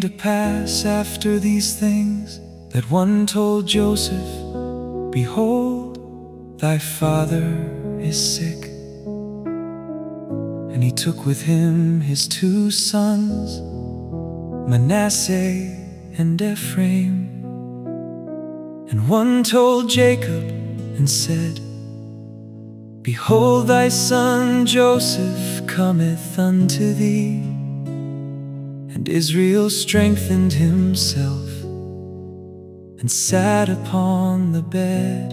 to pass after these things, that one told Joseph, "Behold, thy father is sick." And he took with him his 2 sons, Manasseh and Ephraim. And one told Jacob and said, "Behold, thy son Joseph cometh unto thee." And Israel strengthened himself and sat upon the bed.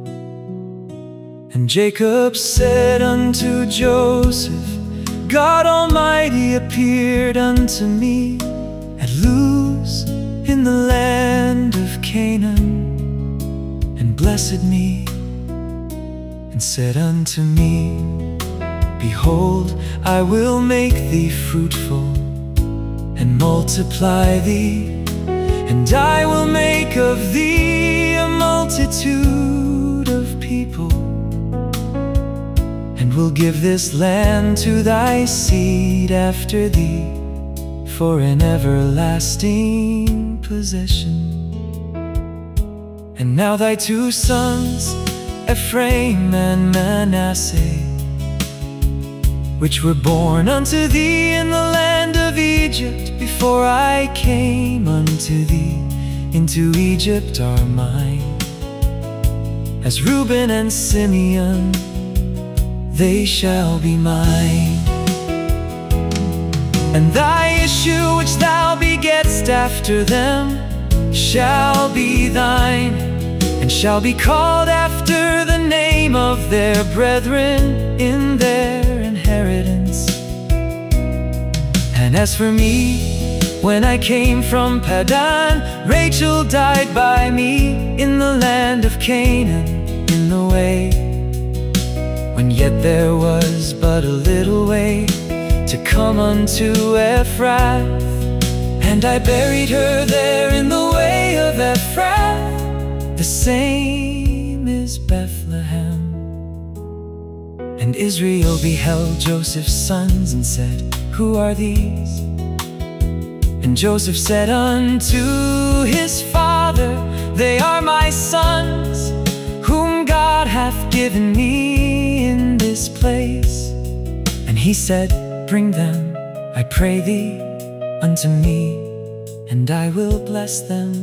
And Jacob said unto Joseph, "God Almighty appeared unto me at Luz in the land of Canaan, and blessed me, and said unto me, Behold, I will make thee fruitful, and multiply thee, and I will make of thee a multitude of people, and will give this land to thy seed after thee for an everlasting possession. And now thy 2 sons, Ephraim and Manasseh, which were born unto thee in the land of Egypt, before I came unto thee into Egypt, are mine. As Reuben and Simeon, they shall be mine. And thy issue which thou begettest after them shall be thine, and shall be called after the name of their brethren in their inheritance. And as for me, when I came from Paddan, Rachel died by me in the land of Canaan, in the way, when yet there was but a little way to come unto Ephrath. And I buried her there in the way of Ephrath, the same is Bethlehem. And Israel beheld Joseph's sons and said, Who are these? And Joseph said unto his father, They are my sons, whom God hath given me in this place. And he said, Bring them, I pray thee, unto me, and I will bless them.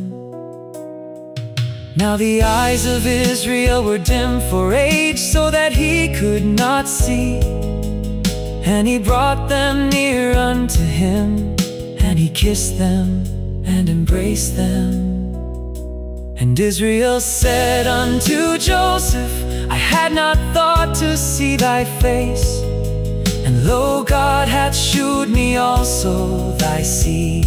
Now the eyes of Israel were dim for age, so that he could not see. And he brought them near unto him, and he kissed them and embraced them. And Israel said unto Joseph, I had not thought to see thy face, and lo, God hath shewed me also thy seed.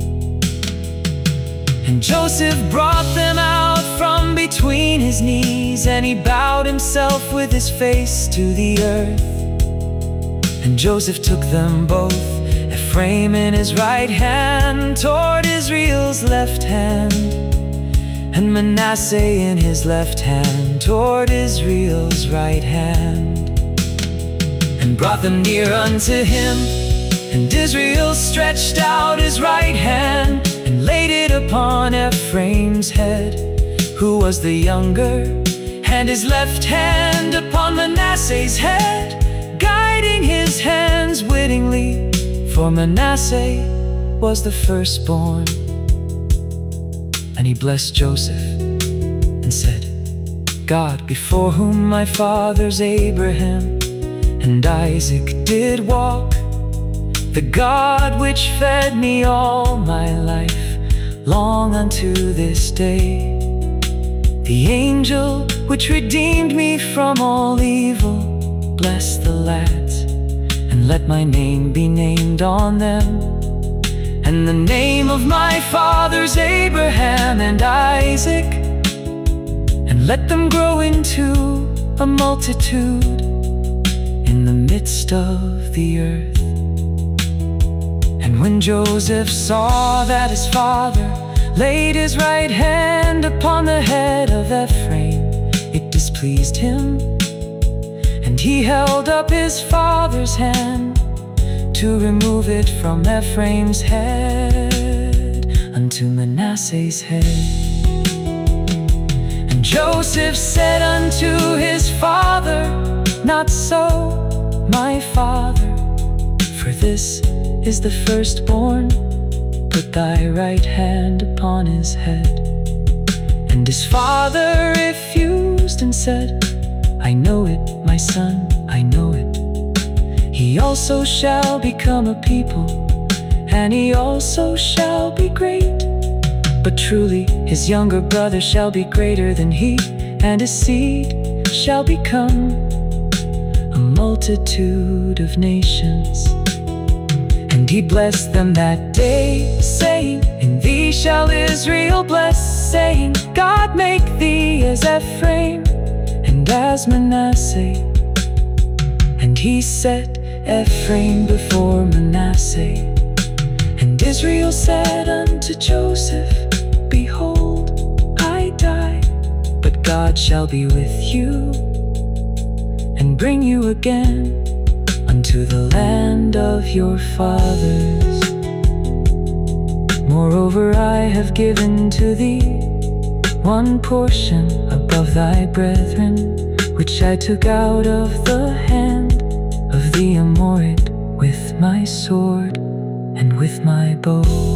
And Joseph brought them out from between his knees, and he bowed himself with his face to the earth. And Joseph took them both, Ephraim in his right hand toward Israel's left hand, and Manasseh in his left hand toward Israel's right hand, and brought them near unto him. And Israel stretched out his right hand, and laid it upon Ephraim's head, who was the younger, and his left hand upon Manasseh's head, guiding his hands wittingly, for Manasseh was the firstborn. And he blessed Joseph, and said, God, before whom my fathers Abraham and Isaac did walk, the God which fed me all my life long unto this day, the angel which redeemed me from all evil, bless the lads, and let my name be named on them, and the name of my fathers Abraham and Isaac, and let them grow into a multitude in the midst of the earth. And when Joseph saw that his father laid his right hand upon the head of Ephraim, it displeased him, and he held up his father's hand to remove it from Ephraim's head. unto Manasseh's head. And Joseph said unto his father, Not so, my father, for this is the firstborn. Put thy right hand upon his head. And his father refused and said, I know it, my son, I know it. He also shall become a people, and he also shall be great. But truly his younger brother shall be greater than he, and his seed shall become a multitude of nations. And he blessed them that day, saying, In thee shall Israel bless, saying, God make thee as Ephraim, and as Manasseh. And he set Ephraim before Manasseh. And Israel said unto Joseph, Behold, I die, but God shall be with you, and bring you again unto the land of your fathers. Moreover, I have given to thee one portion above thy brethren, which I took out of the hand of the Amorite with my sword and with my bow.